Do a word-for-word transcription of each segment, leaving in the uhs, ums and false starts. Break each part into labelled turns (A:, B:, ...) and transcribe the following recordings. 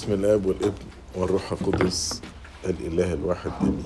A: باسم الآب والابن والروح القدس الإله الواحد آمين.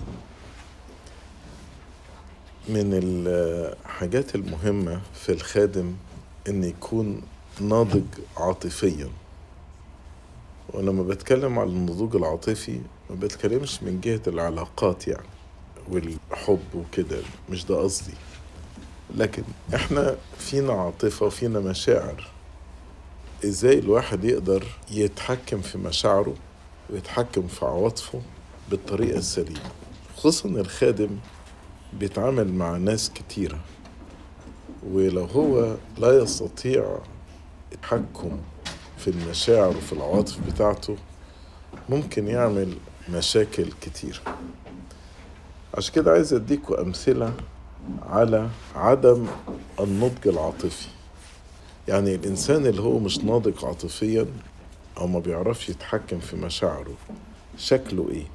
A: من الحاجات المهمة في الخادم إن يكون ناضج عاطفيا. ولما بتكلم على النضوج العاطفي ما بتكلمش من جهة العلاقات يعني والحب وكده، مش ده قصدي، لكن احنا فينا عاطفة وفينا مشاعر. ازاي الواحد يقدر يتحكم في مشاعره ويتحكم في عواطفه بالطريقة السليمة، خصوصا الخادم بيتعامل مع ناس كتيرة، ولو هو لا يستطيع التحكم في المشاعر وفي العواطف بتاعته ممكن يعمل مشاكل كتير. عشان كده عايز اديكوا امثلة على عدم النضج العاطفي. يعني الانسان اللي هو مش ناضج عاطفيا او ما بيعرفش يتحكم في مشاعره شكله ايه؟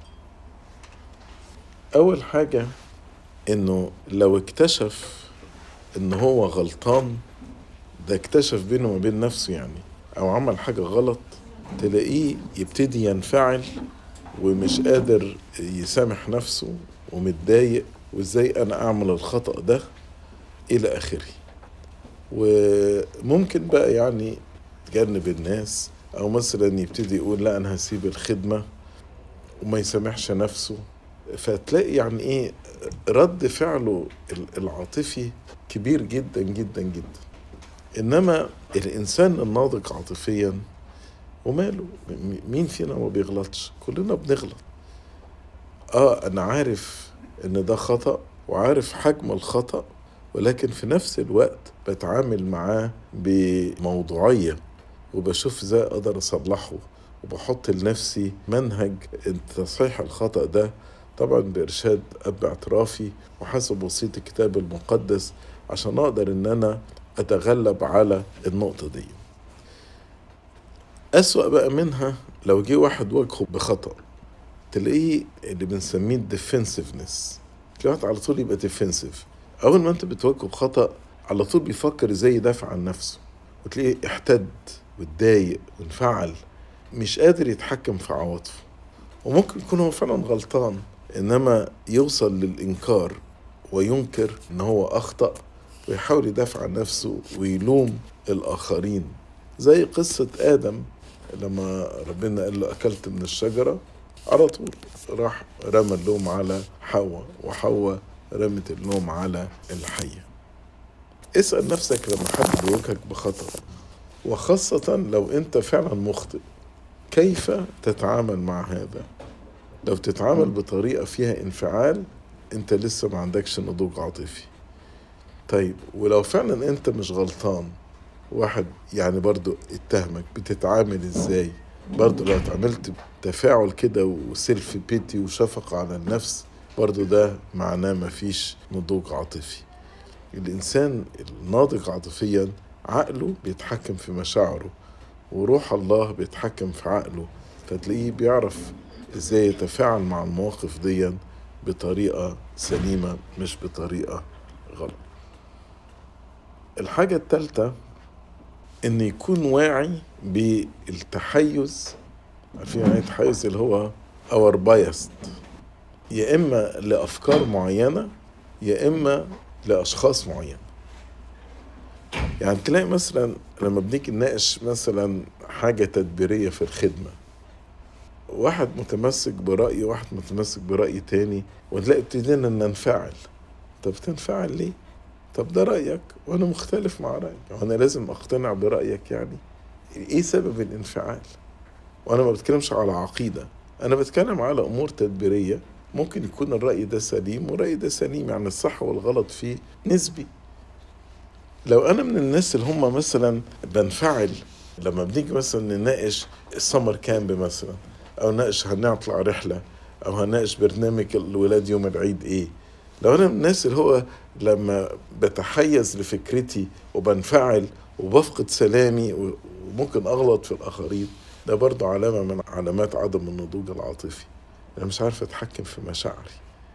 A: اول حاجة انه لو اكتشف ان هو غلطان، ده اكتشف بينه وبين نفسه يعني، او عمل حاجة غلط، تلاقيه يبتدي ينفعل ومش قادر يسامح نفسه ومتضايق، وازاي انا اعمل الخطأ ده الى اخره. وممكن بقى يعني تجنب الناس، او مثلا يبتدي يقول لا انا هسيب الخدمة وما يسامحش نفسه. فتلاقي يعني ايه رد فعله العاطفي كبير جدا جدا جدا. انما الانسان الناضج عاطفيا وماله، مين فينا ما بيغلطش؟ كلنا بنغلط. اه انا عارف ان ده خطأ وعارف حجم الخطأ، ولكن في نفس الوقت بتعامل معاه بموضوعية وبشوف ازاي اقدر اصلحه، وبحط لنفسي منهج تصحيح الخطأ ده، طبعا بإرشاد أب اعترافي وحسب وصية الكتاب المقدس، عشان أقدر إن أنا أتغلب على النقطة دي. أسوأ بقى منها لو جه واحد واجهه بخطأ، تلاقيه اللي بنسميه الديفنسيفنس، تلاقيه على طول يبقى ديفنسيف. أول ما أنت بتواجهه بخطأ على طول بيفكر إزاي يدافع عن نفسه، وتلاقيه احتد واتضايق وانفعل، مش قادر يتحكم في عواطفه. وممكن يكون هو فعلا غلطان، إنما يوصل للإنكار وينكر إن هو أخطأ ويحاول يدافع عن نفسه ويلوم الآخرين. زي قصة آدم لما ربنا قال له أكلت من الشجرة، على طول راح رمى اللوم على حواء، وحواء رمت اللوم على الحية. اسأل نفسك لما حد بيواجهك بخطأ، وخاصة لو أنت فعلا مخطئ، كيف تتعامل مع هذا؟ لو تتعامل بطريقة فيها انفعال، انت لسه ما عندكش نضوج عاطفي. طيب ولو فعلا انت مش غلطان، واحد يعني برضو اتهمك، بتتعامل ازاي؟ برضو لو اتعاملت بتفاعل كده وسيلف بيتي وشفقة على النفس، برضو ده معناه ما فيش نضوج عاطفي. الانسان الناضج عاطفيا عقله بيتحكم في مشاعره، وروح الله بيتحكم في عقله، فتلاقيه بيعرف ازاي يتفاعل مع المواقف دي بطريقة سليمة مش بطريقة غلط. الحاجة الثالثة ان يكون واعي بالتحيز. عارفين يعني التحيز اللي هو اور بايست، يا اما لافكار معينة يا اما لاشخاص معينة. يعني تلاقي مثلا لما بنيجي نناقش مثلا حاجة تدبيرية في الخدمة، واحد متمسك برأي واحد متمسك برأي تاني، ونلاقي ابتدينا ننفعل. طب تنفعل ليه؟ طب ده رأيك وانا مختلف مع رأيك، وانا لازم اقتنع برأيك يعني؟ ايه سبب الانفعال؟ وانا ما بتكلمش على عقيدة، انا بتكلم على امور تدبيرية. ممكن يكون الرأي ده سليم والرأي ده سليم، يعني الصح والغلط فيه نسبي. لو انا من الناس اللي هم مثلا بنفعل لما بنيجي مثلا نناقش السمر كامب مثلا، او نناقش هنطلع رحلة، او هنناقش برنامج الولاد يوم العيد ايه، لو انا من الناس اللي هو لما بتحيز لفكرتي وبنفعل وبفقد سلامي وممكن اغلط في الاخرين، ده برضو علامة من علامات عدم النضوج العاطفي. انا مش عارف اتحكم في مشاعري،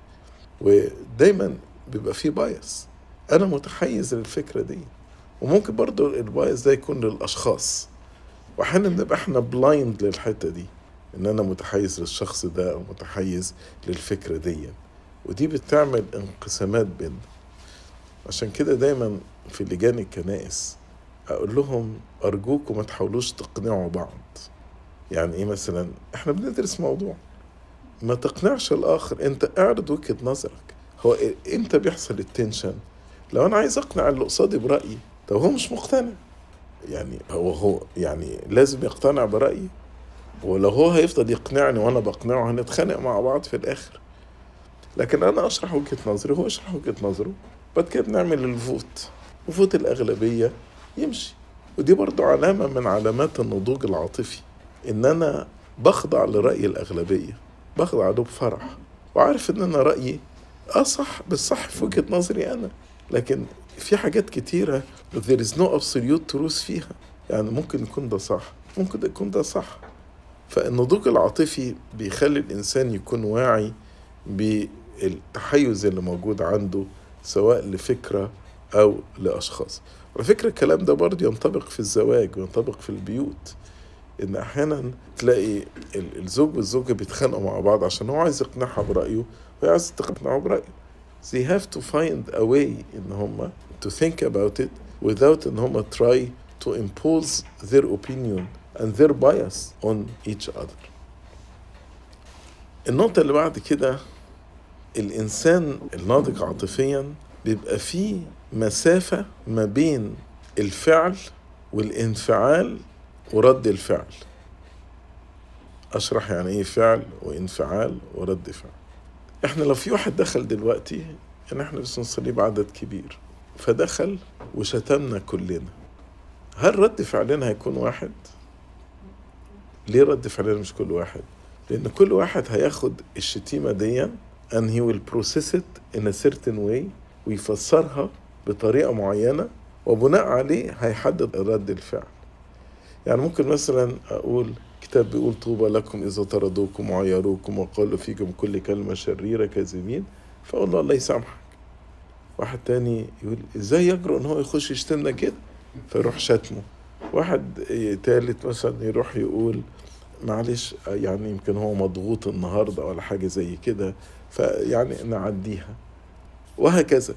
A: ودايما بيبقى فيه بايس، انا متحيز للفكرة دي. وممكن برضو البايس ده يكون للاشخاص، واحيانا بنبقى احنا بلايند للحتة دي، ان انا متحيز للشخص ده او متحيز للفكرة دي، ودي بتعمل انقسامات بيننا. عشان كده دايما في لجان الكنائس اقول لهم ارجوكم ما تحاولوش تقنعوا بعض. يعني ايه؟ مثلا احنا بندرس موضوع، ما تقنعش الاخر، انت اعرض وجهة نظرك. هو امتى بيحصل التنشن؟ لو انا عايز اقنع اللي قصادي برأيي، طب هو مش مقتنع، يعني هو هو يعني لازم يقتنع برأيي، ولو هو هيفضل يقنعني وانا بقنعه هنتخانق مع بعض في الاخر. لكن انا اشرح وجهة نظري وهو يشرح وجهة نظره، بعد كده بنعمل الفوت، وفوت الاغلبية يمشي. ودي برضو علامة من علامات النضوج العاطفي، ان انا بخضع لرأي الاغلبية، بخضع له بفرح، وعارف ان انا رأيي اه صح، بس صح في وجهة نظري انا. لكن في حاجات كتيرة there is no absolute truth فيها، يعني ممكن يكون ده صح، ممكن يكون ده صح. فالنضوج العاطفي بيخلي الإنسان يكون واعي بالتحيز اللي موجود عنده، سواء لفكرة أو لأشخاص. على فكرة الكلام ده برضه ينطبق في الزواج وينطبق في البيوت، إن أحيانا تلاقي الزوج والزوجة بيتخانقوا مع بعض عشان هو عايز يقنعها برأيه وهي عايز تقنعه برأيه. They have to find a way إن هم to think about it without إن هم try to impose their opinion and their bias on each other. النقطة اللي بعد كده، الإنسان الناضج عاطفيا بيبقى فيه مسافة ما بين الفعل والانفعال ورد الفعل. أشرح يعني إيه فعل وانفعال ورد فعل. إحنا لو في واحد دخل دلوقتي، يعني إحنا بس نصليب عدد كبير، فدخل وشتمنا كلنا، هل رد فعلنا هيكون واحد؟ ليه رد فعلنا مش كل واحد؟ لأن كل واحد هياخد الشتيمة دي and he will process it in a certain way، ويفسرها بطريقة معينة، وبناء عليه هيحدد رد الفعل. يعني ممكن مثلا أقول كتاب بيقول طوبى لكم إذا طردوكم وعيروكم وقالوا فيكم كل كلمة شريرة كاذبين، فأقول له الله يسامحك. واحد تاني يقول إزاي يجرؤ إن هو يخش يشتمنا كده، فيروح شتمه. واحد تالت مثلا يروح يقول معلش يعني يمكن هو مضغوط النهاردة ولا حاجة زي كده، فيعني نعديها، وهكذا.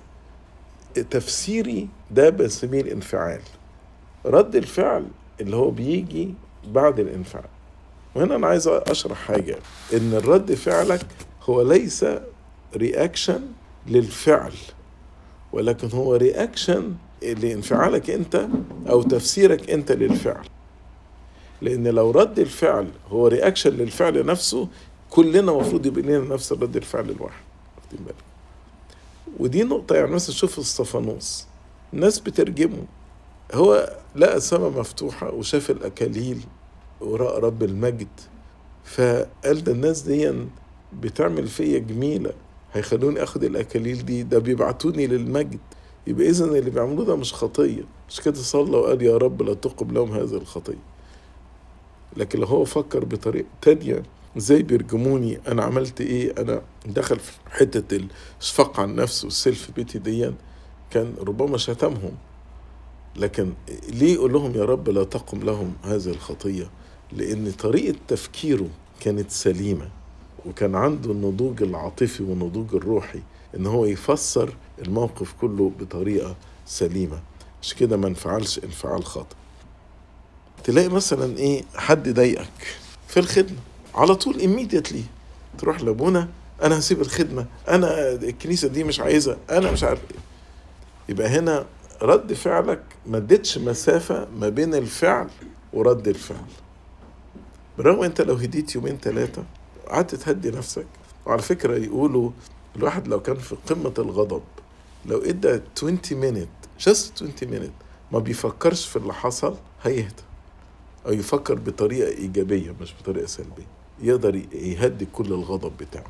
A: تفسيري ده بسميه الانفعال. رد الفعل اللي هو بيجي بعد الانفعال. وهنا أنا عايز أشرح حاجة، إن الرد فعلك هو ليس رياكشن للفعل، ولكن هو رياكشن لانفعالك أنت أو تفسيرك أنت للفعل. لأن لو رد الفعل هو رياكشن للفعل نفسه، كلنا مفروض يبقى لنا نفس الرد الفعل الواحد. واخدين بالك؟ ودي نقطة. يعني مثلا شوف اسطفانوس، الناس بترجمه، هو لقى السماء مفتوحة وشاف الأكاليل ورأى رب المجد، فقال ده الناس دي بتعمل فيا جميلة، هيخلوني أخد الأكاليل دي، ده بيبعتوني للمجد، يبقى إذن اللي بيعملوه ده مش خطية. مش كده صلى وقال يا رب لا تقم لهم هذه الخطية. لكن لو هو فكر بطريقة تانية، ازاي بيرجموني، انا عملت ايه، انا دخل في حتة الشفاق عن نفسه والسيلف بيتي دي، كان ربما شتمهم. لكن ليه يقول لهم يا رب لا تقم لهم هذه الخطية؟ لان طريقة تفكيره كانت سليمة، وكان عنده النضوج العاطفي والنضوج الروحي ان هو يفسر الموقف كله بطريقة سليمة. مش كده ما انفعلش انفعال خاطئ. تلاقي مثلا ايه، حد ضايقك في الخدمة، على طول immediately تروح لابونا انا هسيب الخدمة، انا الكنيسة دي مش عايزة، انا مش عارف ايه. يبقى هنا رد فعلك ما اديتش مسافة ما بين الفعل ورد الفعل. برغم انت لو هديت يومين ثلاثة قعدت تهدي نفسك. وعلى فكرة يقولوا الواحد لو كان في قمة الغضب، لو ادى عشرين minute just عشرين minute ما بيفكرش في اللي حصل، هيهدى أو يفكر بطريقة إيجابية مش بطريقة سلبية، يقدر يهدي كل الغضب بتاعه.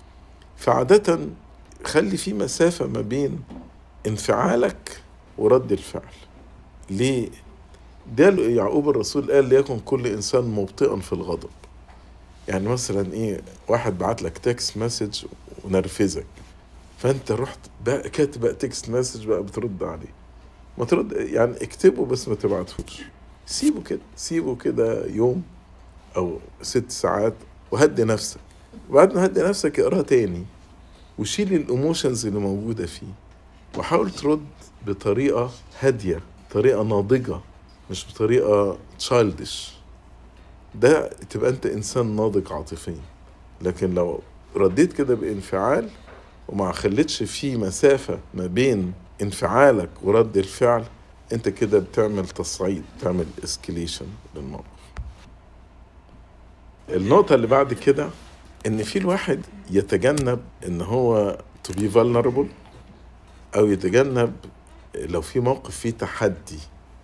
A: فعادة خلي في مسافة ما بين انفعالك ورد الفعل. ليه؟ ده يعقوب الرسول قال ليكن كل إنسان مبطئا في الغضب. يعني مثلا إيه، واحد بعت لك تكست مسج ونرفزك، فأنت رحت بقى كاتب بقى تكست مسج بقى بترد عليه. ما ترد يعني اكتبه بس ما تبعتهوش، سيبه كده، سيبه كده يوم أو ست ساعات وهدي نفسك، وبعد ما هدي نفسك اقراه تاني وشيل الإيموشنز اللي موجودة فيه، وحاول ترد بطريقة هادية، طريقة ناضجة، مش بطريقة تشايلدش. ده تبقى أنت إنسان ناضج عاطفيا. لكن لو رديت كده بانفعال وما خليتش فيه مسافة ما بين انفعالك ورد الفعل، انت كده بتعمل تصعيد، بتعمل اسكليشن للموقف. النقطة اللي بعد كده ان في الواحد يتجنب ان هو to be vulnerable، او يتجنب لو في موقف فيه تحدي،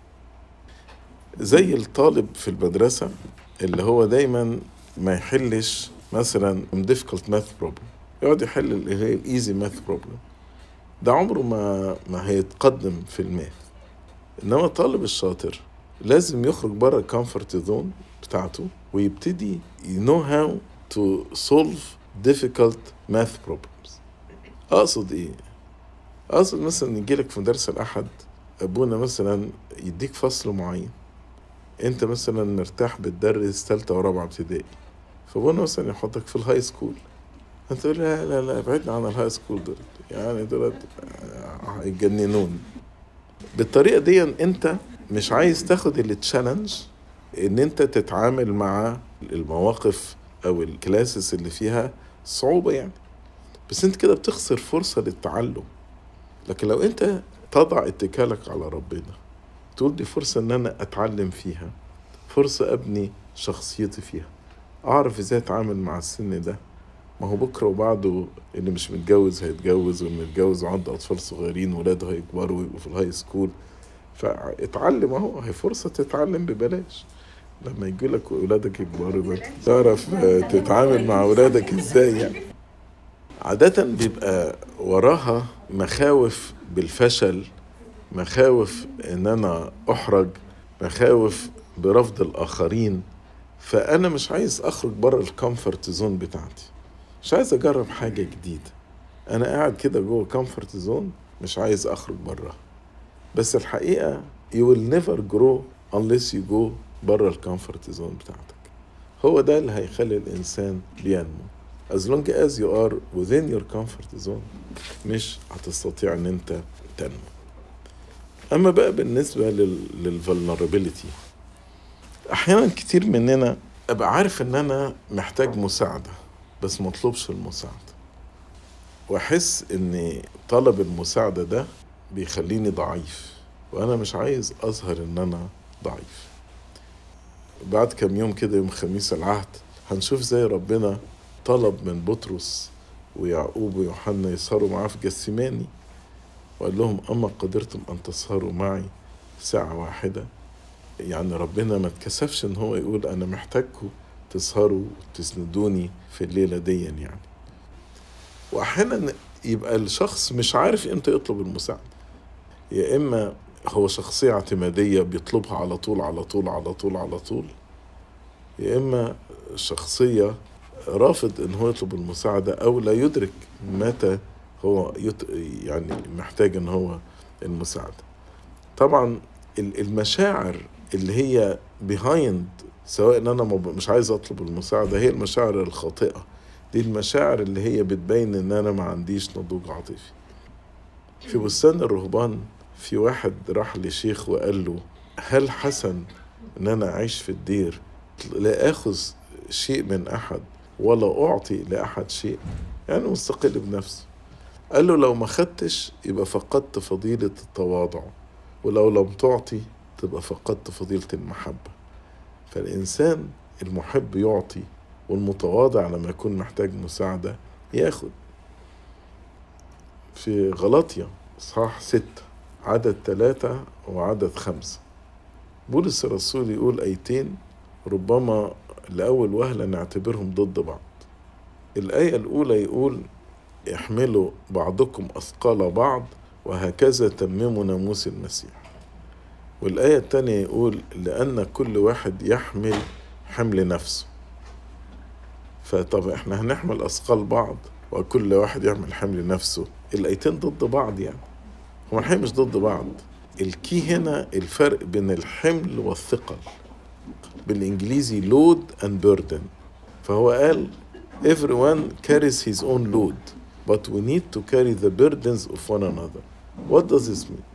A: زي الطالب في المدرسة اللي هو دايما ما يحلش مثلا difficult math problem، يقعد يحل اللي هي الايزي ماث بروبلم، ده عمره ما ما هيتقدم في الماث. انما الطالب الشاطر لازم يخرج بره الكومفورت زون بتاعته ويبتدي know how to solve difficult math problems. اقصد ايه؟ اقصد مثلا يجيلك في مدرسة الاحد ابونا مثلا يديك فصل معين، انت مثلا مرتاح بتدرس ثالثة ورابعة ابتدائي، فابونا مثلا يحطك في الهاي سكول، انت تقول لا لا لا ابعدنا عن الهاي سكول دول، يعني دول هيتجننون. بالطريقة دي انت مش عايز تاخد التشالنج ان انت تتعامل مع المواقف او الكلاسز اللي فيها صعوبة يعني، بس انت كده بتخسر فرصة للتعلم. لكن لو انت تضع اتكالك على ربنا، تقول دي فرصة ان انا اتعلم فيها، فرصة ابني شخصيتي فيها، اعرف ازاي اتعامل مع السن ده، ما هو بكرة وبعده اللي مش متجوز هيتجوز، واللي متجوز وعنده أطفال صغيرين ولاده هيكبروا ويبقوا في الهاي سكول، فاتعلم اهو، هي فرصة تتعلم ببلاش. لما يجي لك أولادك يكبروا تعرف تتعامل مع أولادك إزاي يعني. عادة بيبقى وراها مخاوف بالفشل، مخاوف إن أنا أحرج، مخاوف برفض الآخرين، فأنا مش عايز أخرج بره الكومفورت زون بتاعتي، مش عايز أجرب حاجة جديدة، أنا قاعد كده جوه كومفورت زون مش عايز أخرج بره. بس الحقيقة you will never grow unless you go بره الكومفورت زون بتاعتك. هو ده اللي هيخلي الإنسان بينمو. as long as you are within your comfort zone مش هتستطيع ان انت تنمو. اما بقى بالنسبة للفولنربيليتي، احيانا كتير مننا ابقى عارف ان انا محتاج مساعدة بس مطلوبش المساعدة، واحس ان طلب المساعدة ده بيخليني ضعيف، وانا مش عايز اظهر ان انا ضعيف. بعد كم يوم كده يوم خميس العهد هنشوف زي ربنا طلب من بطرس ويعقوب ويوحنا يسهروا معاه في جسيماني، وقال لهم أما قدرتم أن تسهروا معي ساعة واحدة. يعني ربنا ما اتكسفش ان هو يقول أنا محتاجكم تسهروا وتسندوني في الليلة دي يعني. وأحيانا يبقى الشخص مش عارف امتى يطلب المساعدة، يا إما هو شخصية اعتمادية بيطلبها على طول على طول على طول على طول، يا إما شخصية رافض ان هو يطلب المساعدة او لا يدرك متى هو يط... يعني محتاج ان هو المساعدة. طبعا المشاعر اللي هي behind سواء ان انا مش عايز اطلب المساعدة هي المشاعر الخاطئة، دي المشاعر اللي هي بتبين ان انا ما عنديش نضوج عاطفي. في بستان الرهبان في واحد راح لشيخ وقال له هل حسن ان انا اعيش في الدير لا اخذ شيء من احد ولا أعطي لأحد شيء، يعني مستقل بنفسه؟ قال له لو ما خدتش يبقى فقدت فضيلة التواضع، ولو لم تعطي تبقى فقدت فضيلة المحبة. فالإنسان المحب يعطي، والمتواضع لما يكون محتاج مساعدة ياخد. في غلاطيا صح ستة عدد ثلاثة وعدد خمسة بولس الرسول يقول آيتين ربما لأول وهلة نعتبرهم ضد بعض. الآية الأولى يقول احملوا بعضكم أثقال بعض وهكذا تمموا ناموس المسيح. والآية الثانية يقول لأن كل واحد يحمل حمل نفسه. فطب احنا هنحمل أثقال بعض وكل واحد يحمل حمل نفسه، الآيتين ضد بعض يعني؟ هما الحقيقة مش ضد بعض. الكي هنا الفرق بين الحمل والثقل. بالإنجليزي load and burden. فهو قال everyone carries his own load but we need to carry the burdens of one another. What does this mean?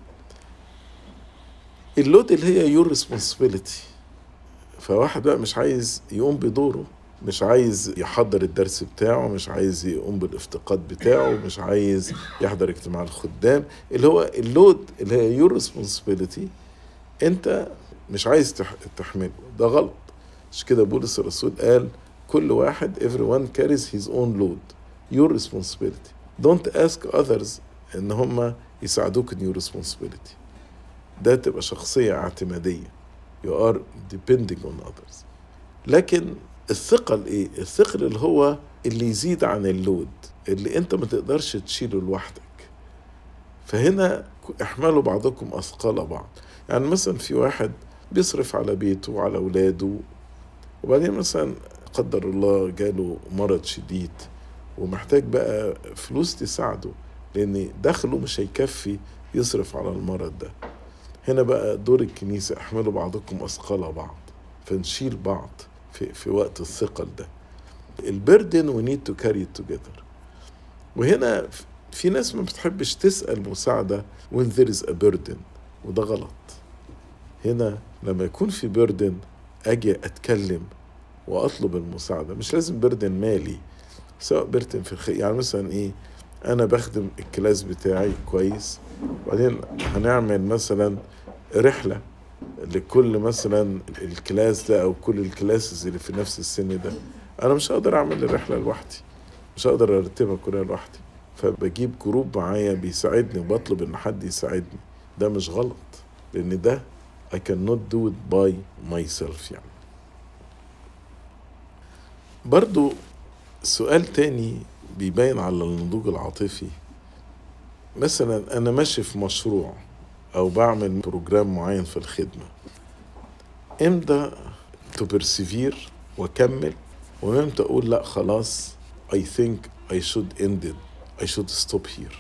A: اللود اللي هي your responsibility. فواحد بقى مش عايز يقوم بدوره، مش عايز يحضر الدرس بتاعه، مش عايز يقوم بالافتقاد بتاعه، مش عايز يحضر اجتماع الخدام، اللي هو اللود اللي هي your responsibility انت مش عايز تحمله. ده غلط. مش كده بولس الرسول قال كل واحد everyone carries his own load your responsibility. Don't ask others ان هم يساعدوك in your responsibility. ده تبقى شخصية اعتمادية. You are depending on others. لكن الثقل ايه؟ الثقل اللي هو اللي يزيد عن اللود، اللي انت ما تقدرش تشيله لوحدك. فهنا احملوا بعضكم اثقال بعض. يعني مثلا في واحد بيصرف على بيته وعلى اولاده، وبعدين مثلا قدر الله جاله مرض شديد ومحتاج بقى فلوس تساعده لان دخله مش هيكفي يصرف على المرض ده. هنا بقى دور الكنيسة احملوا بعضكم اثقال بعض، فنشيل بعض في, في وقت الثقل ده. البردن we need to carry it together. وهنا في ناس ما بتحبش تسأل مساعدة when there is a burden، وده غلط. هنا لما يكون في بردن اجي اتكلم واطلب المساعدة. مش لازم بردن مالي، سواء بردن في الخير. يعني مثلا ايه، انا بخدم الكلاس بتاعي كويس، وبعدين هنعمل مثلا رحلة لكل مثلا الكلاس ده او كل الكلاسز اللي في نفس السن ده. انا مش هقدر اعمل الرحلة لوحدي، مش هقدر ارتبها كلها لوحدي، فبجيب جروب معايا بيساعدني وبطلب ان حد يساعدني. ده مش غلط، لان ده I cannot do it by myself. يعني برضو سؤال تاني بيبين على النضوج العاطفي. مثلا انا ماشي في مشروع او بعمل بروجرام معين في الخدمة، امتى to persevere واكمل، وامتى اقول لا خلاص I think I should end it, I should stop here.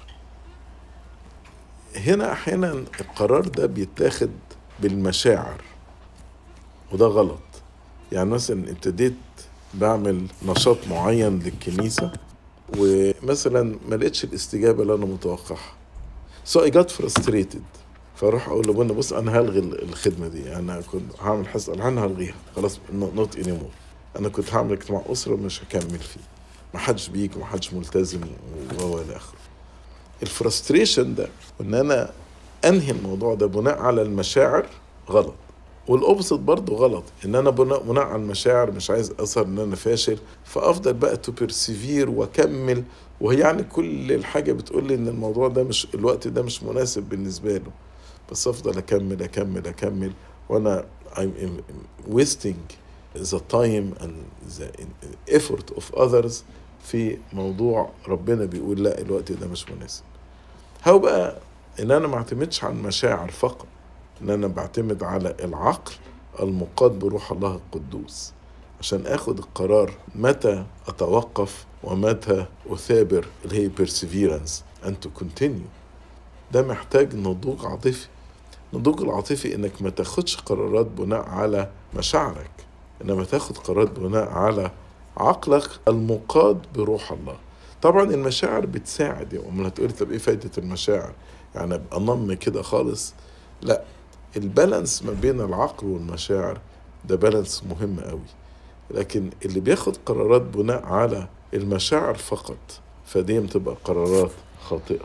A: هنا احيانا القرار ده بيتاخد بالمشاعر، وده غلط. يعني مثلا ابتديت بعمل نشاط معين للكنيسة ومثلا ما لقيتش الاستجابة اللي انا متوقعها، so I got frustrated. فاروح اقول لابونا بص انا هلغي الخدمة دي، انا كنت هعمل حصة انا هلغيها خلاص not anymore. انا كنت هعمل اجتماع اسرة مش هكمل فيه، ما حدش بيجي وما حدش ملتزم وهو الى اخره. الفرستريشن ده وان انا انهي الموضوع ده بناء على المشاعر غلط. والاوبسط برضه غلط، ان انا بناء, بناء على المشاعر مش عايز اظهر ان انا فاشل، فافضل بقى تو بيرسيفير واكمل، وهي يعني كل الحاجه بتقول لي ان الموضوع ده مش الوقت ده مش مناسب بالنسبه له، بس افضل اكمل اكمل اكمل وانا I'm wasting the time and the effort of others في موضوع ربنا بيقول لا الوقت ده مش مناسب. هو بقى ان انا ما اعتمدش على المشاعر فقط، ان انا بعتمد على العقل المقاد بروح الله القدوس عشان اخد القرار متى اتوقف ومتى اثابر، اللي هي perseverance and to continue. ده محتاج نضوج عاطفي. النضوج العاطفي انك ما تاخدش قرارات بناء على مشاعرك، انما تاخد قرارات بناء على عقلك المقاد بروح الله. طبعا المشاعر بتساعد. يا امال هتقولي طب ايه فايدة المشاعر؟ يعني ابقى نم كده خالص؟ لا، البالانس ما بين العقل والمشاعر ده بالانس مهم قوي. لكن اللي بياخد قرارات بناء على المشاعر فقط فدي بتبقى قرارات خاطئة.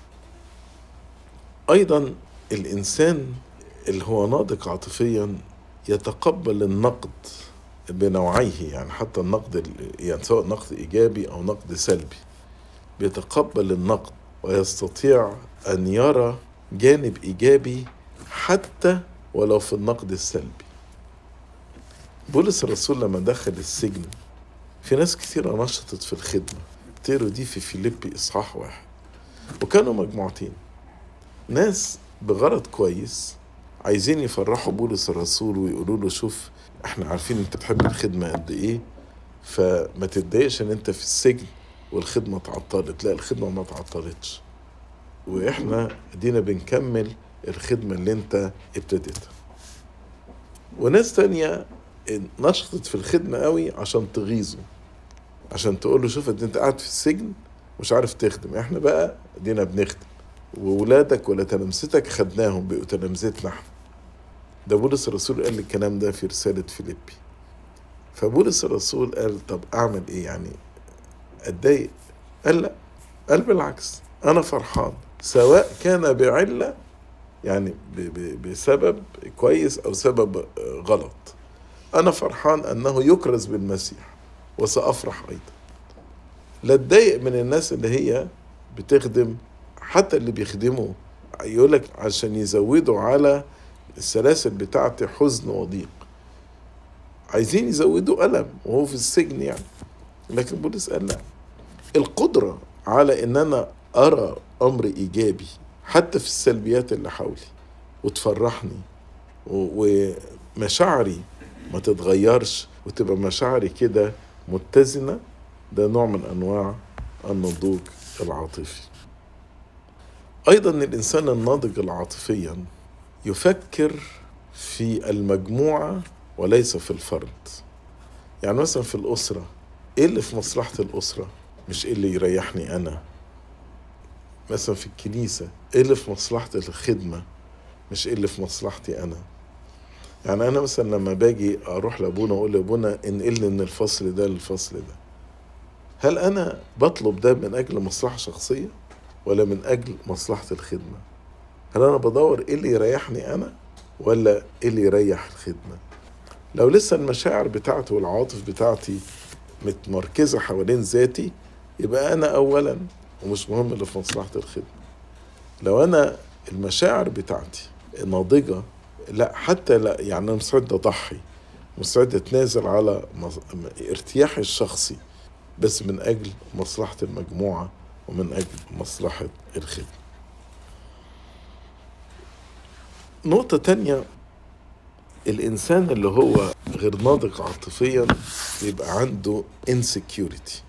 A: ايضا الانسان اللي هو ناضج عاطفيا يتقبل النقد بنوعيه، يعني حتى النقد يعني سواء نقد ايجابي او نقد سلبي، بيتقبل النقد ويستطيع ان يرى جانب ايجابي حتى ولو في النقد السلبي. بولس الرسول لما دخل السجن في ناس كثيرة نشطت في الخدمة، تقروا دي في فيليبي إصحاح واحد، وكانوا مجموعتين ناس بغرض كويس عايزين يفرحوا بولس الرسول ويقولوا له شوف احنا عارفين انت بتحب الخدمة قد ايه، فما تتضايقش ان انت في السجن والخدمة تعطلت. لا، الخدمة ما تعطلتش، واحنا دينا بنكمل الخدمة اللي انت ابتديتها. وناس تانية نشطت في الخدمة قوي عشان تغيظه، عشان تقول له شوف انت قاعد في السجن مش عارف تخدم، احنا بقى دينا بنخدم، وولادك ولا تلامذتك خدناهم بقوا تلامذتنا احنا. ده بولس الرسول قال الكلام ده في رسالة فيليبي. فبولس الرسول قال طب اعمل ايه يعني، اتضايق؟ قال لا، قال بالعكس، انا فرحان سواء كان بعلة يعني بسبب كويس او سبب غلط، انا فرحان انه يكرز بالمسيح وسأفرح ايضا. لا اتضايق من الناس اللي هي بتخدم، حتى اللي بيخدموا يقولك عشان يزودوا على السلاسل بتاعتي حزن وضيق، عايزين يزودوا ألم وهو في السجن يعني. لكن بولس قال لا، القدرة على ان انا ارى امر ايجابي حتى في السلبيات اللي حولي وتفرحني ومشاعري ما تتغيرش وتبقى مشاعري كده متزنة، ده نوع من انواع النضوج العاطفي. ايضا الانسان الناضج العاطفيا يفكر في المجموعة وليس في الفرد. يعني مثلا في الاسرة، ايه اللي في مصلحة الاسرة مش ايه اللي يريحني انا. مثلا في الكنيسة، ايه اللي في مصلحة الخدمة مش ايه اللي في مصلحتي انا. يعني انا مثلا لما باجي اروح لابونا واقول لابونا انقلني من الفصل ده للفصل ده، هل انا بطلب ده من اجل مصلحة شخصية ولا من اجل مصلحة الخدمة؟ هل انا بدور ايه اللي يريحني انا ولا ايه اللي يريح الخدمة؟ لو لسه المشاعر بتاعتي والعواطف بتاعتي متمركزة حوالين ذاتي، يبقى انا اولا ومش مهم اللي في مصلحة الخدمة. لو انا المشاعر بتاعتي ناضجة، لا حتى لا يعني انا مستعد اضحي، مستعد اتنازل على ارتياحي الشخصي بس من اجل مصلحة المجموعة ومن اجل مصلحة الخدمة. نقطة تانية، الانسان اللي هو غير ناضج عاطفيا يبقى عنده insecurity.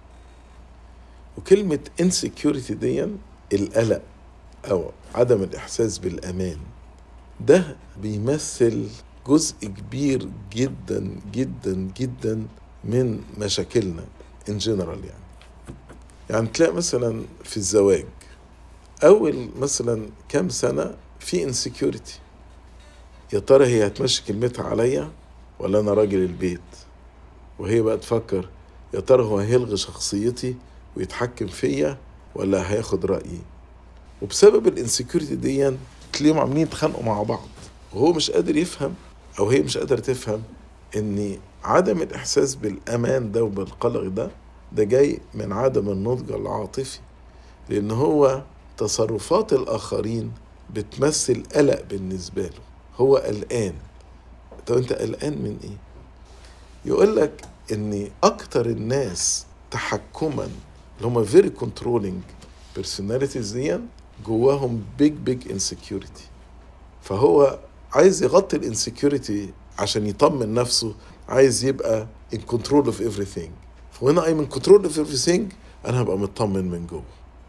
A: وكلمة insecurity دي القلق او عدم الاحساس بالامان، ده بيمثل جزء كبير جدا جدا جدا من مشاكلنا in general. يعني يعني تلاقي مثلا في الزواج اول مثلا كام سنة في insecurity، يا ترى هي هتمشي كلمتها عليا ولا انا راجل البيت، وهي بقى تفكر يا ترى هو هيلغي شخصيتي ويتحكم فيا ولا هياخد رأيي. وبسبب الانسكيورتي دي تلاقيهم عاملين يتخانقوا مع بعض، وهو مش قادر يفهم او هي مش قادرة تفهم ان عدم الاحساس بالامان ده وبالقلق ده ده جاي من عدم النضج العاطفي، لان هو تصرفات الاخرين بتمثل قلق بالنسبة له، هو قلقان. طب انت قلقان من ايه؟ يقول لك ان اكتر الناس تحكما اللي هم very controlling personalities دي جواهم big big insecurity، فهو عايز يغطي الانسكيورتي عشان يطمن نفسه، عايز يبقى in control of everything. فهنا I'm in control of everything، انا هبقى مطمن من جوه.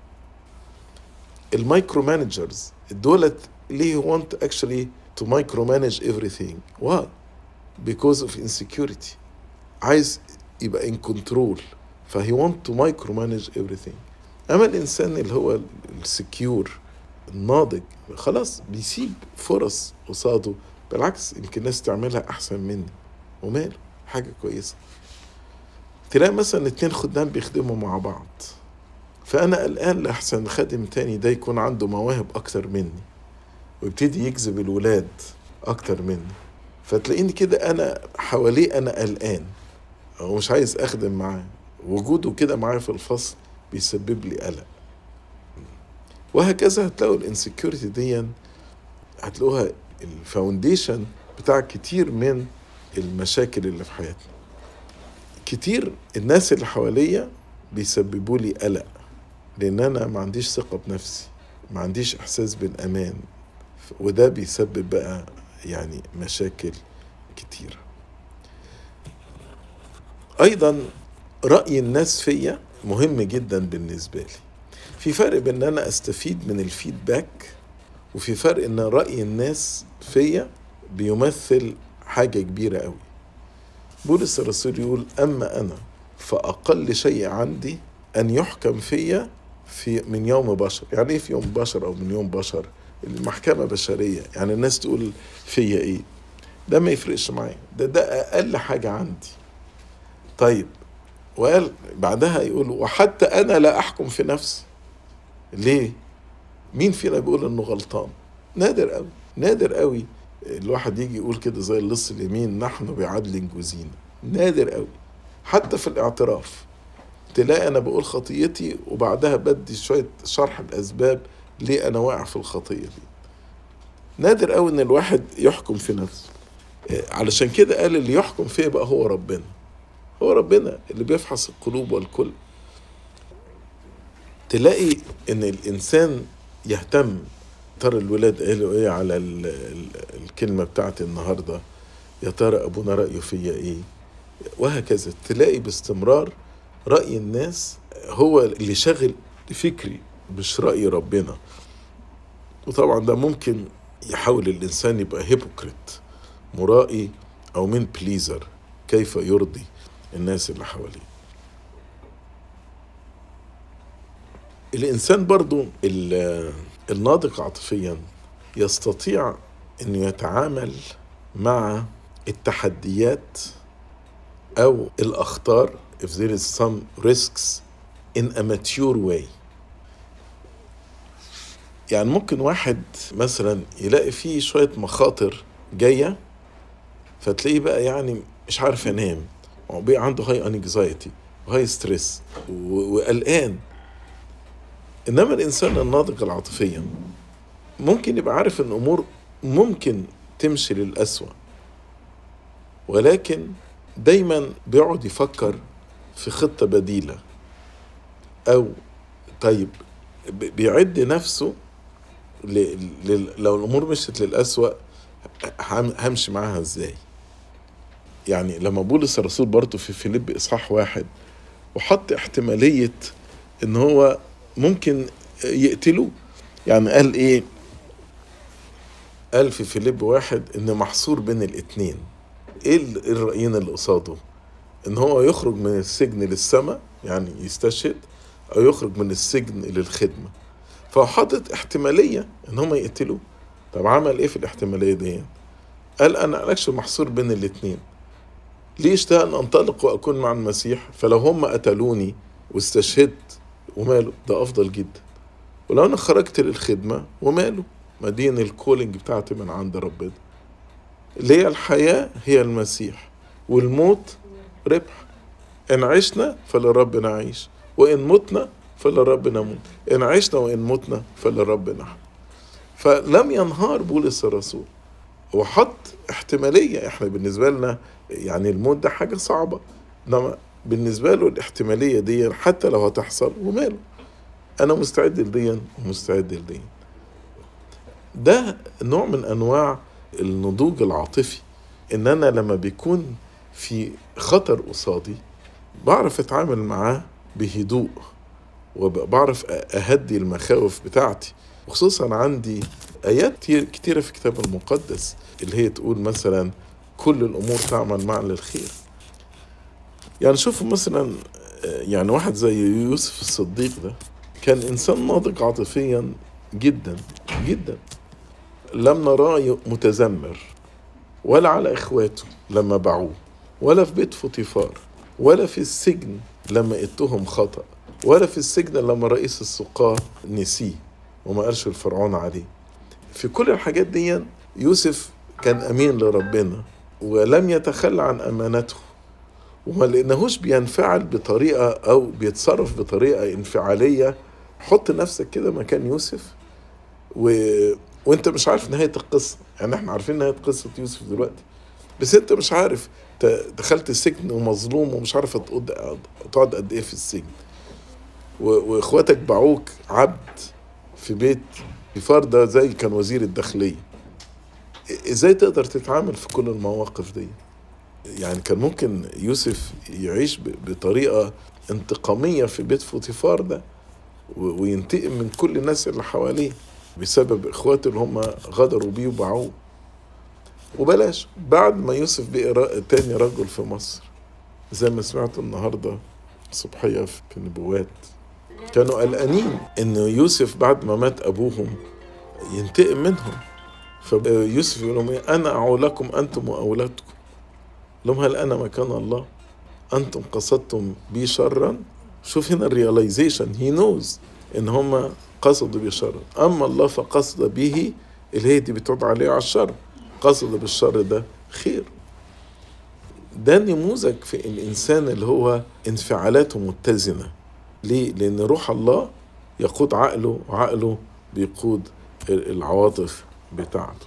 A: المايكرو مانجرز الدولت ليه want actually to micromanage everything. Why? Because of insecurity. عايز يبقى in control، فهي want to micromanage everything. اما الانسان اللي هو السكيور الناضج خلاص بيسيب فرص قصاده، بالعكس يمكن ناس تعملها احسن مني وماله، حاجة كويسة. تلاقي مثلا اتنين خدام بيخدموا مع بعض، فانا قلقان لأحسن خادم تاني ده يكون عنده مواهب اكتر مني ويبتدي يجذب الولاد اكتر مني، فتلاقيني كده انا حواليه انا قلقان ومش عايز اخدم معاه، وجوده كده معايا في الفصل بيسبب لي قلق. وهكذا هتلاقوا الانسكيورتي دي هتلاقوها الفاونديشن بتاع كتير من المشاكل اللي في حياتنا. كتير الناس اللي حواليا بيسببوا لي قلق لان انا ما عنديش ثقة بنفسي، ما عنديش احساس بالامان، وده بيسبب بقى يعني مشاكل كتيرة. ايضا رأي الناس فيا مهم جدا بالنسبة لي. في فرق بين ان انا استفيد من الفيدباك، وفي فرق ان رأي الناس فيا بيمثل حاجة كبيرة قوي. بولس الرسول يقول أما أنا فأقل شيء عندي أن يحكم فيا في من يوم بشر. يعني إيه في يوم بشر أو من يوم بشر؟ المحكمة بشرية، يعني الناس تقول فيا إيه، ده ما يفرقش معايا، ده ده أقل حاجة عندي. طيب، وقال بعدها يقول وحتى أنا لا أحكم في نفسي. ليه؟ مين فينا بيقول إنه غلطان؟ نادر قوي، نادر قوي الواحد يجي يقول كده زي اللص اليمين نحن بعدل جزينا. نادر قوي. حتى في الاعتراف تلاقي أنا بقول خطيتي وبعدها بدي شوية شرح الأسباب ليه أنا واقع في الخطية دي. نادر قوي إن الواحد يحكم في نفسه. علشان كده قال اللي يحكم فيه بقى هو ربنا. هو ربنا اللي بيفحص القلوب والكل. تلاقي إن الإنسان يهتم. ترى الولاد قالوا إيه على ال ال الكلمة بتاعت النهاردة، يا ترى أبونا رأيه فيا إيه، وهكذا. تلاقي باستمرار رأي الناس هو اللي شغل فكري مش رأي ربنا. وطبعا ده ممكن يحاول الإنسان يبقى هيبوكريت، مرائي أو من بليزر، كيف يرضي الناس اللي حواليه. الإنسان برضو الناضج عاطفيا يستطيع أن يتعامل مع التحديات أو الأخطار if there is some risks in a mature way. يعني ممكن واحد مثلا يلاقي فيه شوية مخاطر جاية فتلاقيه بقى يعني مش عارف ينام، وبقى عنده هاي انكزايتي وهاي ستريس وقلقان. إنما الإنسان الناضج العاطفيا ممكن يبقى عارف إن الأمور ممكن تمشي للأسوأ، ولكن دايما بيقعد يفكر في خطة بديلة، أو طيب بيعد نفسه ل... ل... لو الأمور مشت للأسوأ همشي معاها إزاي. يعني لما بولس الرسول برضه في فيليب إصحاح واحد وحط احتمالية إن هو ممكن يقتلوه، يعني قال إيه؟ قال في فيليب واحد إن محصور بين الاتنين. إيه الرأيين اللي قصاده؟ إن هو يخرج من السجن للسماء يعني يستشهد، أو يخرج من السجن للخدمة. فهو حاطط احتمالية إن هم يقتلوه. طب عمل إيه في الاحتمالية دي؟ قال أنا قالكش محصور بين الاتنين، ليش ده أن أنطلق وأكون مع المسيح، فلو هم قتلوني واستشهدت وماله، ده أفضل جدا. ولو أنا خرجت للخدمة وماله، مدين الكولينج بتاعتي من عند ربنا، اللي هي الحياة هي المسيح والموت ربح. إن عشنا فلرب نعيش، وإن متنا فلرب نموت، إن عشنا وإن متنا فلرب نحن. فلم ينهار بولس الرسول وحط احتمالية. احنا بالنسبة لنا يعني الموت ده حاجة صعبة، انما بالنسبة له الاحتمالية دي حتى لو هتحصل وماله، انا مستعد لديا ومستعد لديا. ده نوع من انواع النضوج العاطفي، ان انا لما بيكون في خطر قصادي بعرف اتعامل معاه بهدوء، وبعرف اهدي المخاوف بتاعتي. وخصوصا عندي آيات كتيرة في الكتاب المقدس اللي هي تقول مثلا كل الأمور تعمل معا للخير. يعني شوفوا مثلا يعني واحد زي يوسف الصديق ده كان إنسان ناضج عاطفيا جدا جدا. لم نراه متذمر ولا على إخواته لما باعوه، ولا في بيت فوطيفار، ولا في السجن لما اتهم خطأ، ولا في السجن لما رئيس السقاة نسيه وما قالش الفرعون عليه. في كل الحاجات دي يوسف كان أمين لربنا ولم يتخلى عن أمانته، وما لقيناهوش بينفعل بطريقة أو بيتصرف بطريقة انفعالية. حط نفسك كده مكان يوسف و... وانت مش عارف نهاية القصة. يعني احنا عارفين نهاية قصة يوسف دلوقتي، بس انت مش عارف دخلت السجن ومظلوم ومش عارف تقعد قد ايه في السجن، و... واخواتك باعوك عبد في بيت بيفار ده زي كان وزير الداخلية. ازاي تقدر تتعامل في كل المواقف دي؟ يعني كان ممكن يوسف يعيش بطريقة انتقامية في بيت فوطيفار ده وينتقم من كل الناس اللي حواليه بسبب اخواته اللي هم غدروا بيه وباعوه. وبلاش بعد ما يوسف بقى تاني رجل في مصر، زي ما سمعت النهاردة صبحية في النبوات، كانوا قلقانين ان يوسف بعد ما مات ابوهم ينتقم منهم. فيوسف يقول لهم ايه؟ انا اعولكم انتم واولادكم. لهم هل انا مكان الله؟ انتم قصدتم بي شرا. شوف هنا الرياليزيشن، هي نوز ان هم قصدوا بي شرا، اما الله فقصد به، اللي هي دي بتعود عليه على الشر، قصد بالشر ده خير. ده نموذج في الانسان اللي هو انفعالاته متزنه. ليه؟ لان روح الله يقود عقله، وعقله بيقود العواطف بتاعته.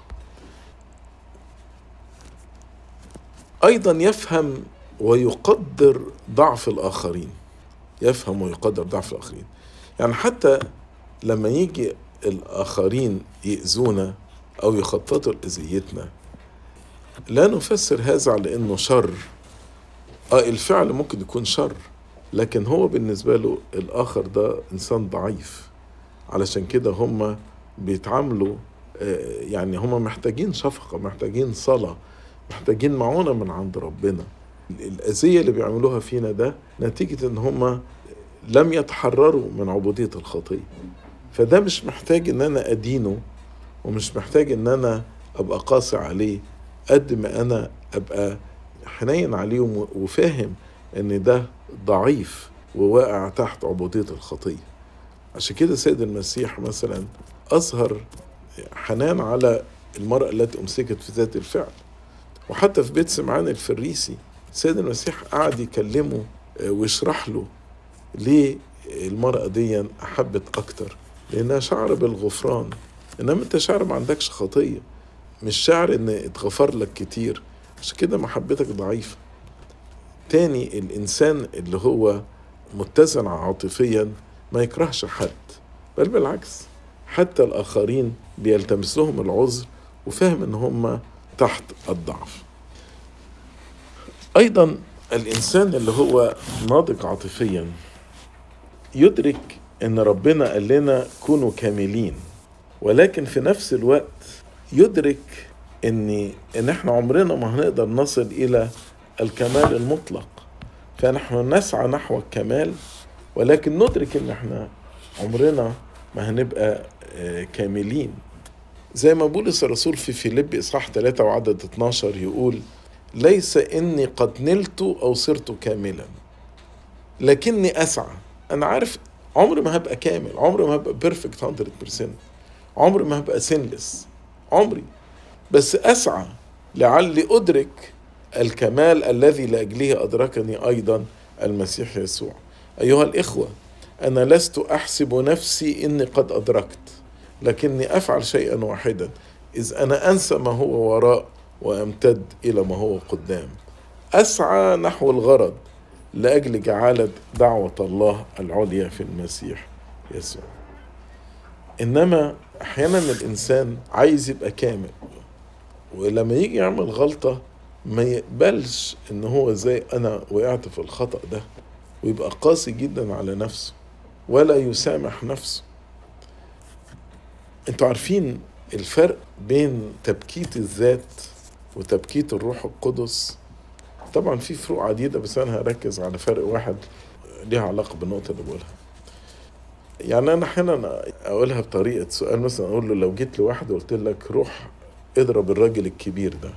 A: ايضا يفهم ويقدر ضعف الاخرين، يفهم ويقدر ضعف الاخرين. يعني حتى لما يجي الاخرين يؤذونا او يخططوا لاذيتنا، لا نفسر هذا على انه شر. اه الفعل ممكن يكون شر، لكن هو بالنسبة له الاخر ده انسان ضعيف، علشان كده هم بيتعاملوا يعني هم محتاجين شفقة، محتاجين صلاة، محتاجين معونة من عند ربنا. الأذية اللي بيعملوها فينا ده نتيجة ان هم لم يتحرروا من عبودية الخطية. فده مش محتاج ان انا ادينه، ومش محتاج ان انا ابقى قاسي عليه، قد ما انا ابقى حنين عليه وفاهم ان ده ضعيف وواقع تحت عبودية الخطية. عشان كده سيد المسيح مثلا اظهر حنان على المرأة التي امسكت في ذات الفعل. وحتى في بيت سمعان الفريسي سيد المسيح قعد يكلمه ويشرح له ليه المرأة دي أحبت أكتر، لأنها شعر بالغفران. إنما أنت شعر ما عندكش خطية، مش شعر إن اتغفر لك كتير، عشان كده محبتك ضعيفة. تاني الإنسان اللي هو متزن عاطفيا ما يكرهش حد، بل بالعكس حتى الآخرين بيلتمس لهم العذر وفهم إن هم تحت الضعف. أيضا الإنسان اللي هو ناضج عاطفيا يدرك ان ربنا قال لنا كونوا كاملين، ولكن في نفس الوقت يدرك ان ان احنا عمرنا ما هنقدر نصل الى الكمال المطلق. فنحن نسعى نحو الكمال، ولكن ندرك ان احنا عمرنا ما هنبقى كاملين. زي ما بولس الرسول في فيليبي اصحاح ثلاثة وعدد اتناشر يقول: ليس اني قد نلت او صرت كاملا، لكني اسعى. انا عارف عمري ما هبقى كامل، عمري ما هبقى بيرفكت مية بالمية، عمري ما هبقى سينلس، عمري، بس اسعى لعلي ادرك الكمال الذي لاجله ادركني ايضا المسيح يسوع. ايها الاخوة، انا لست احسب نفسي اني قد ادركت، لكني افعل شيئا واحدا، اذ انا انسى ما هو وراء وامتد الى ما هو قدام، اسعى نحو الغرض لأجل جعالة دعوة الله العليا في المسيح يسوع. إنما أحيانا الإنسان عايز يبقى كامل، ولما يجي يعمل غلطة ما يقبلش إن هو زي أنا وقعت في الخطأ ده، ويبقى قاسي جدا على نفسه ولا يسامح نفسه. انتوا عارفين الفرق بين تبكيت الذات وتبكيت الروح القدس؟ طبعا في فروق عديدة، بس أنا هركز على فرق واحد ليها علاقة بالنقطة اللي بقولها. يعني أنا أحيانا أقولها بطريقة سؤال، مثلا أقول له لو جيت لواحد وقلت لك روح اضرب الراجل الكبير ده،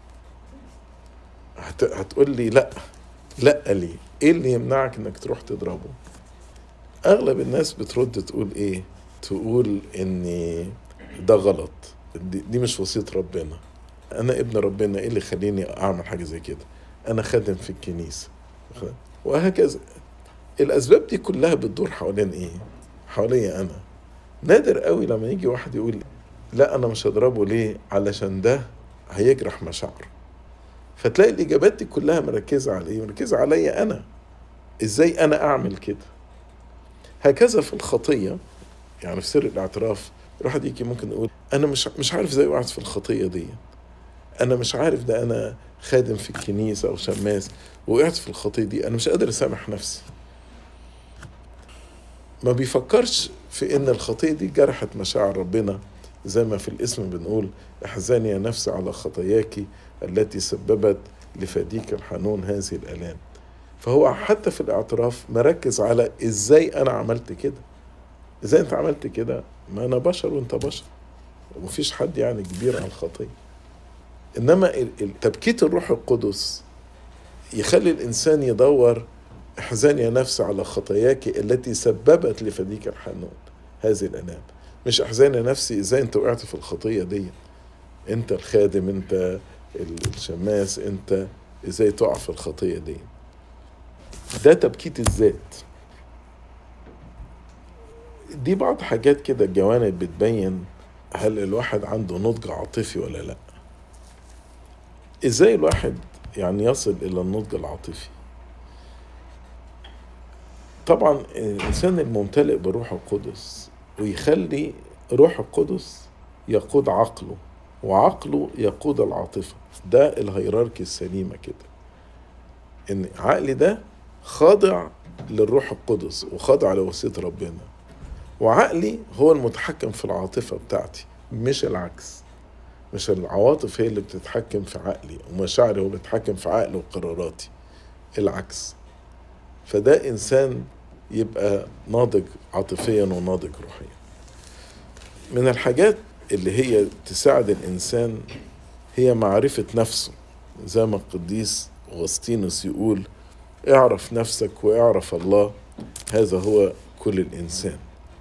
A: هت... هتقول لي لا لا ليه؟ إيه اللي يمنعك إنك تروح تضربه؟ أغلب الناس بترد تقول إيه؟ تقول إن ده غلط، دي, دي مش وصية ربنا، أنا ابن ربنا، إيه اللي يخليني أعمل حاجة زي كده؟ أنا خادم في الكنيسة، وهكذا. الأسباب دي كلها بتدور حوالين إيه؟ حواليا أنا. نادر قوي لما يجي واحد يقول لا أنا مش هضربه، ليه؟ علشان ده هيجرح مشاعره. فتلاقي الإجابات دي كلها مركزة على إيه؟ مركزة عليا أنا، إزاي أنا أعمل كده. هكذا في الخطية، يعني في سر الاعتراف الواحد يجي ممكن يقول أنا مش مش عارف إزاي وقعت في الخطية دي، أنا مش عارف، ده أنا خادم في الكنيسة أو شماس وقعت في الخطية دي، أنا مش قادر أسامح نفسي. ما بيفكرش في إن الخطية دي جرحت مشاعر ربنا زي ما في الاسم بنقول احزني يا نفسي على خطاياك التي سببت لفديك الحنون هذه الآلام. فهو حتى في الاعتراف مركز على ازاي انا عملت كده، ازاي انت عملت كده، ما انا بشر وانت بشر، ومفيش حد يعني كبير على الخطية. انما تبكيت الروح القدس يخلي الانسان يدور احزان يا نفس على خطاياك التي سببت لفديك الحنون هذه الآلام. مش احزان يا نفسي ازاي انت وقعت في الخطية دي، انت الخادم، انت الشماس، انت ازاي تقع في الخطية دي. ده تبكيت الذات. دي بعض حاجات كده جوانب بتبين هل الواحد عنده نضج عاطفي ولا لا. ازاي الواحد يعني يصل الى النضج العاطفي؟ طبعا الانسان الممتلئ بالروح القدس ويخلي روح القدس يقود عقله وعقله يقود العاطفة. ده الهيراركي السليمة كده، ان عقلي ده خاضع للروح القدس وخاضع لوصية ربنا، وعقلي هو المتحكم في العاطفة بتاعتي، مش العكس. مش العواطف هي اللي بتتحكم في عقلي ومشاعري هو بتتحكم في عقلي وقراراتي، العكس. فده إنسان يبقى ناضج عاطفيا وناضج روحيا. من الحاجات اللي هي تساعد الإنسان هي معرفة نفسه، زي ما القديس أغسطينوس يقول اعرف نفسك واعرف الله، هذا هو كل الإنسان.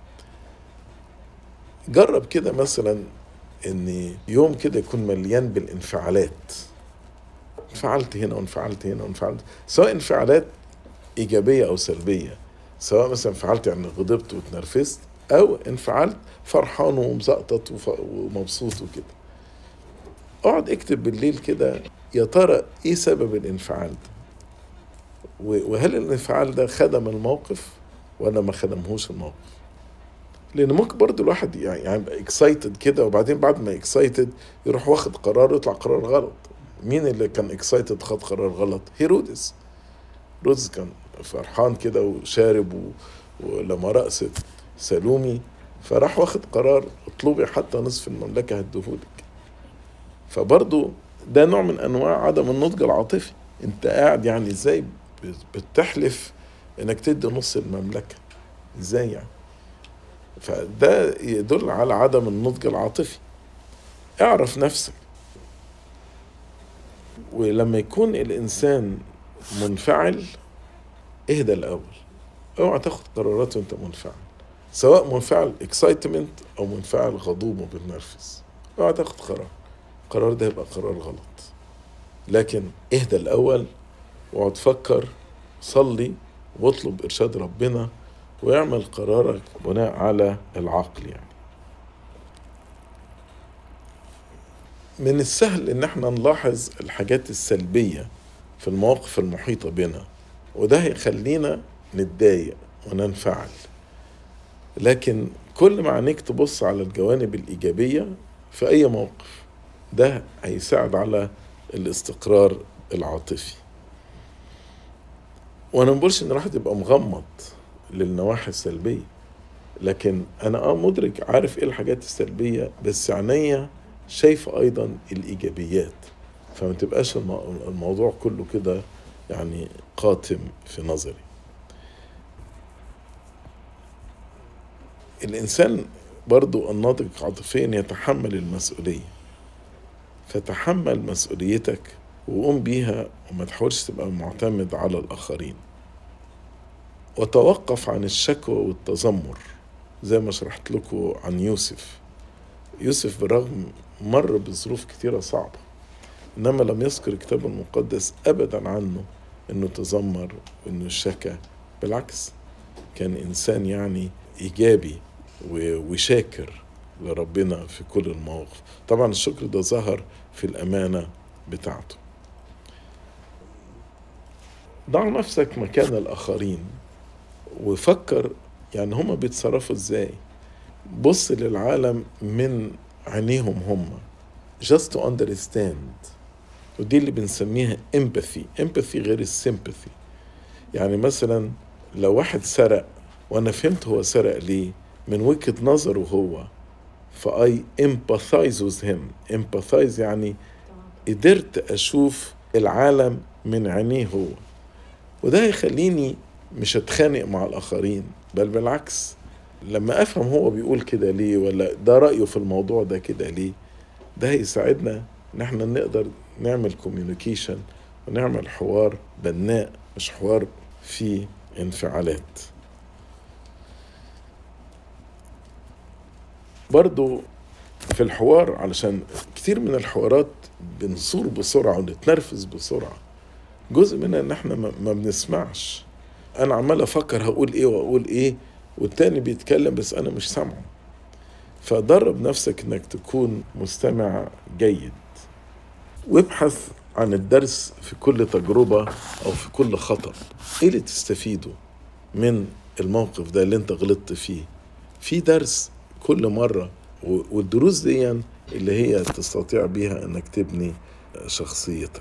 A: جرب كده مثلا ان يوم كده يكون مليان بالانفعالات، انفعلت هنا وانفعلت هنا وانفعلت، سواء انفعالات ايجابية او سلبية، سواء مثلا انفعلت يعني غضبت واتنرفزت، او انفعلت فرحان ومزقطط ومبسوط وكده. اقعد اكتب بالليل كده يا ترى ايه سبب الانفعال ده، وهل الانفعال ده خدم الموقف ولا ما خدمهوش الموقف. لان ممكن برضو الواحد يعني يبقى اكسايتد كده وبعدين بعد ما اكسايتد يروح واخد قرار يطلع قرار غلط. مين اللي كان اكسايتد خد قرار غلط؟ هيرودس. هيرودس كان فرحان كده وشارب و... ولما رقصت سالومي فراح واخد قرار اطلبي حتى نصف المملكة هديهولك. فبرضو ده نوع من انواع عدم النضج العاطفي. انت قاعد يعني ازاي بتحلف انك تدي نص المملكة، ازاي يعني؟ فده يدل على عدم النضج العاطفي. اعرف نفسك. ولما يكون الإنسان منفعل اهدى الأول، اوعى تاخد قرارات وانت منفعل، سواء منفعل اكسايتمنت او منفعل غضوب وبتنرفز. اوعى تاخد قرار، القرار ده يبقى قرار غلط. لكن اهدى الأول واقعد فكر، صلي واطلب إرشاد ربنا ويعمل قرارك بناء على العقل. يعني من السهل ان احنا نلاحظ الحاجات السلبية في المواقف المحيطة بنا، وده هيخلينا نتضايق وننفعل. لكن كل ما عينيك تبص على الجوانب الإيجابية في أي موقف، ده هيساعد على الاستقرار العاطفي. وانا مبقولش ان الواحد يبقى مغمض للنواحي السلبية، لكن انا اه مدرك عارف ايه الحاجات السلبية، بس عينيا شايفة ايضا الايجابيات، فما تبقاش الموضوع كله كده يعني قاتم في نظري. الانسان برضو الناضج عاطفيا يتحمل المسؤولية، فتحمل مسؤوليتك وقوم بيها وما تحاولش تبقى معتمد على الآخرين، وتوقف عن الشكوى والتذمر. زي ما شرحت لكم عن يوسف. يوسف برغم مر بظروف كتيرة صعبة، إنما لم يذكر الكتاب المقدس أبدا عنه إنه تذمر وإنه شكى، بالعكس كان إنسان يعني إيجابي وشاكر لربنا في كل المواقف. طبعا الشكر ده ظهر في الأمانة بتاعته. ضع نفسك مكان الآخرين وفكر يعني هما بيتصرفوا ازاي. بص للعالم من عينيهم هما، just to understand. ودي اللي بنسميها empathy. empathy غير السيمباثي. يعني مثلا لو واحد سرق وانا فهمت هو سرق ليه من وجهة نظره هو، فأي empathize with him. empathize يعني قدرت أشوف العالم من عينيه هو، وده يخليني مش أتخانق مع الآخرين، بل بالعكس لما أفهم هو بيقول كده ليه، ولا ده رأيه في الموضوع ده كده ليه، ده هيساعدنا إن احنا نقدر نعمل communication ونعمل حوار بناء، مش حوار فيه انفعالات. برضو في الحوار، علشان كتير من الحوارات بنصور بسرعة ونتنرفز بسرعة، جزء منها ان احنا ما بنسمعش. انا عمال افكر هقول ايه واقول ايه، والتاني بيتكلم بس انا مش سامعه. فدرب نفسك انك تكون مستمع جيد، وابحث عن الدرس في كل تجربة او في كل خطأ. ايه اللي تستفيده من الموقف ده اللي انت غلطت فيه؟ في درس كل مرة، والدروس دي اللي هي تستطيع بيها انك تبني شخصيتك.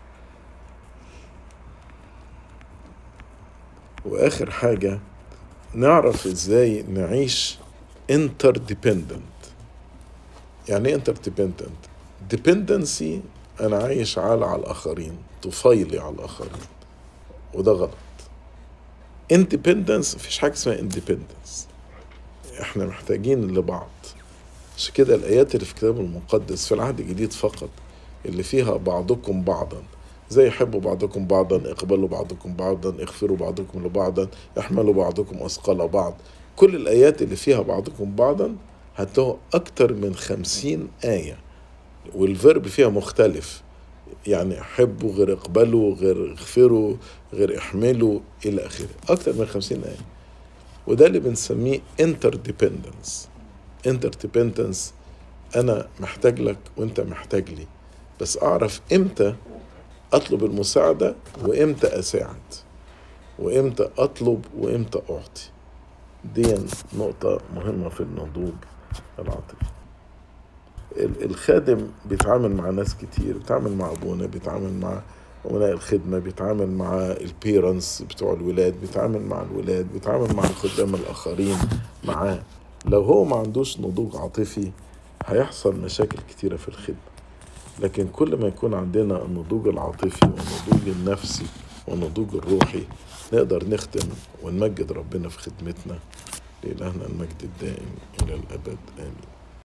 A: واخر حاجة، نعرف ازاي نعيش interdependent. يعني ايه interdependent؟ dependency انا عايش على على الاخرين، طفيلي على الاخرين، وده غلط. independence مفيش حاجة اسمها independence، احنا محتاجين لبعض. عشان كده الآيات اللي في الكتاب المقدس في العهد الجديد فقط اللي فيها بعضكم بعضا، زي يحبوا بعضكم بعضا، اقبلوا بعضكم بعضا، اغفروا بعضكم لبعضا، احملوا بعضكم أثقال بعض. كل الآيات اللي فيها بعضكم بعضا هتلاقوا أكتر من خمسين آية، والفيرب فيها مختلف، يعني احبوا غير اقبلوا غير اغفروا غير احملوا إلى آخره، أكتر من خمسين آية. وده اللي بنسميه interdependence. interdependence أنا محتاج لك وأنت محتاج لي، بس أعرف إمتى أطلب المساعدة وإمتى أساعد، وإمتى أطلب وإمتى أعطي. دي نقطة مهمة في النضوج العاطفي. الخادم بيتعامل مع ناس كتير، بيتعامل مع أبونا، بيتعامل مع أمناء الخدمة، بيتعامل مع البيرنس بتوع الولاد، بيتعامل مع الولاد، بيتعامل مع الخدام الآخرين معاه. لو هو ما عندوش نضوج عاطفي هيحصل مشاكل كتيرة في الخدمة. لكن كل ما يكون عندنا النضوج العاطفي والنضوج النفسي والنضوج الروحي، نقدر نخدم ونمجد ربنا في خدمتنا. لإلهنا المجد الدائم إلى الأبد، آمين.